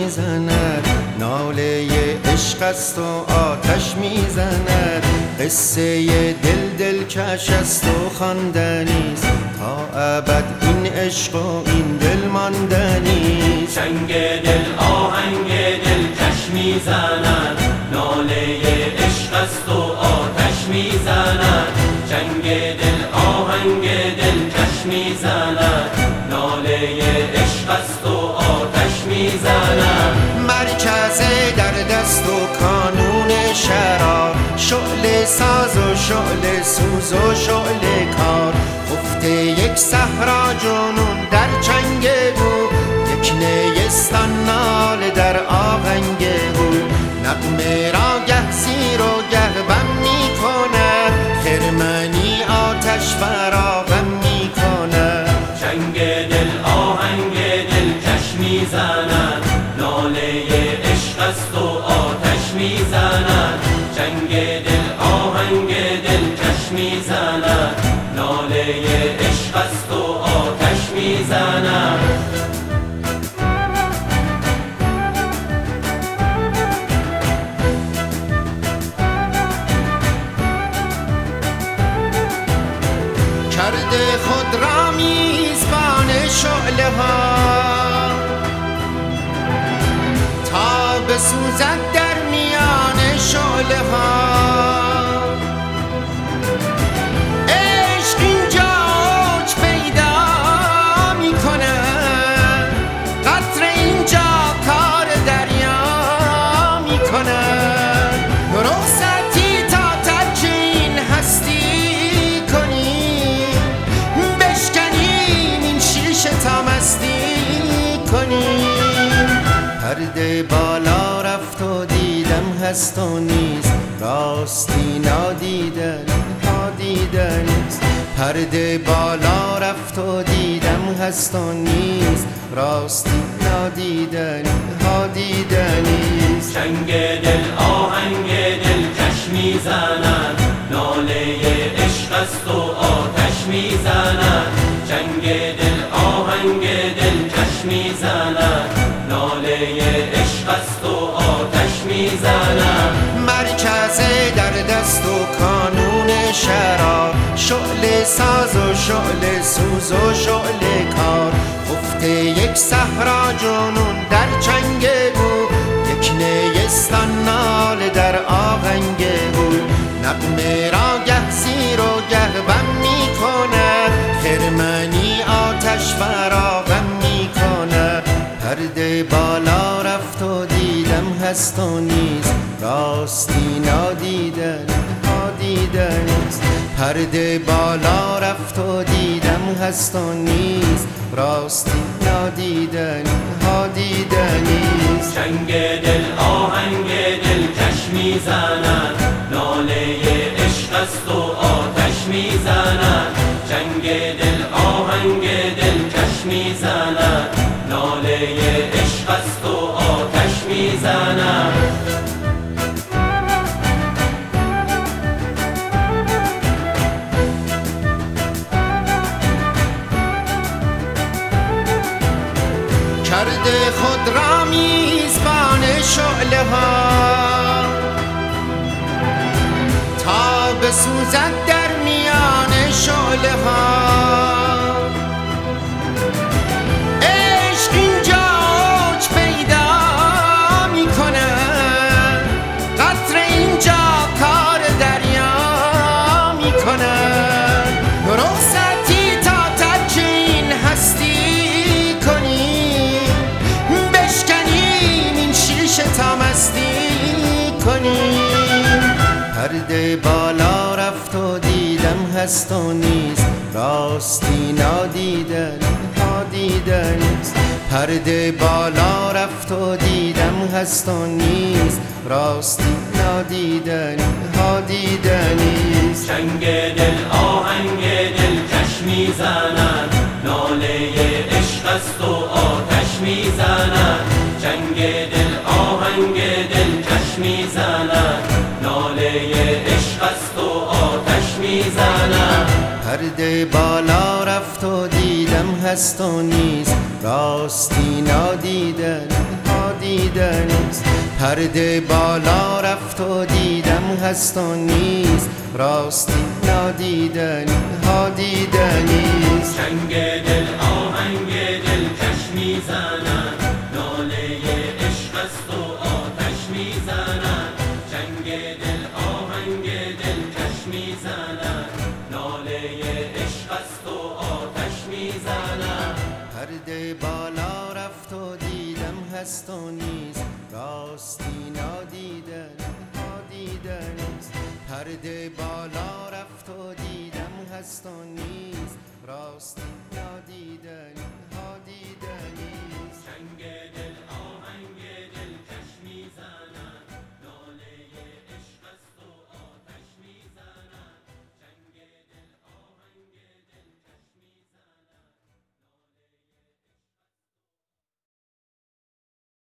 میزند، ناله عشق است و آتش میزند. قصه دلکش است و خواندنیست، تا ابد این عشق و این دل ماندنیست. چنگ دل آهنگ دلکش میزند، ناله عشق است و آتش میزند. چنگ دل آهنگ دلکش میزند، ناله عشق است و آتش میزند. مرکز در دست و کانون شرار، شعله ساز و شعله سوز و شعله کار. خفته یک صحرا جنون در چنگ بود، یک نیستان ناله در آهنگ بود. نغمه را گه زیر و گه بم می کند، خرمنی آتش فراغم می کند. چنگ دل آهنگ دلکش میزند، ناله عشق است و آتش میزند. چنگ دل آهنگ دلکش میزند، ناله عشق است و آتش میزند. کرده خود را میزبان شعله ها، تا بسوزد در میان شعله ها. عشق اینجا اوج پیدا میکند، قطره اینجا کار دریا میکند. رخصتی تا ترک این هستی کنیم، بشکنیم این شیشه تا مستی کنیم. پرده بالا رفت و دیدم هست و نیست، راستی نادیدن ها دیدنیست. پرده بالا رفت و دیدم هست و نیست، راستی نادیدن ها دیدنیست. چنگ دل آهنگ دلکش میزند، ناله عشق است و آتش میزند. چنگ دل آهنگ دلکش میزند، ناله عشق است و آتش میزند. مرکز در دست و کانون شرار، شعله ساز و شعله سوز و شعله کار. خفته یک صحرا جنون در چنگ بود، یک نیستان ناله در آهنگ بود. نغمه را گه زیر و گه بم می کند، خرمنی آتش فراغم می کند. پرده بالا رفت و دیدم هست و نیست، راستی نادیدن ها دیدنیست. پرده بالا رفت و دیدم هست و نیست، راستی نادیدن ها دیدنیست. چنگ دل آهنگ دلکش میزند، ناله عشق است و آتش میزند. چنگ دل آهنگ دلکش میزند، ناله عشق است و آتش میزند. کرده خود را میزبان شعله ها، تا بسوزد در میان شعله ها. عشق اینجا اوج پیدا میکند، قطره اینجا کار دریا میکند. رخصتی تا ترک این هستی کنیم، بشکنیم این شیشه تا مستی کنیم. پرده بالا رفت و دیدم هست و نیست، راستی نادیدن ها دیدنیست. پرده بالا رفت و دیدم هست و نیست، راستی نادیدن ها دیدنیست. چنگ دل آهنگ دلکش میزند، ناله عشق است و آتش میزند. چنگ دل آهنگ دلکش میزند، ناله عشق است و آتش میزند. پرده بالا رفت و دیدم هست و نیست، راستی نادیدن ها دیدنیست. نادیدنیست. پرده بالا رفت و دیدم هست و نیست، راستی نادیدنی ها دیدنیست. چنگ دل آهنگ دل کش میزنن، ناله عشق است و آتش میزنن. چنگ دل آهنگ دل کش میزنن، ناله عشق است و آتش میزنن. پرده بالا رفت و دیدم هست و نیست، راستی نادیدنی ها دیدنیست. پرده بالا رفت و دیدم هست و نیست، راستی نادیدنی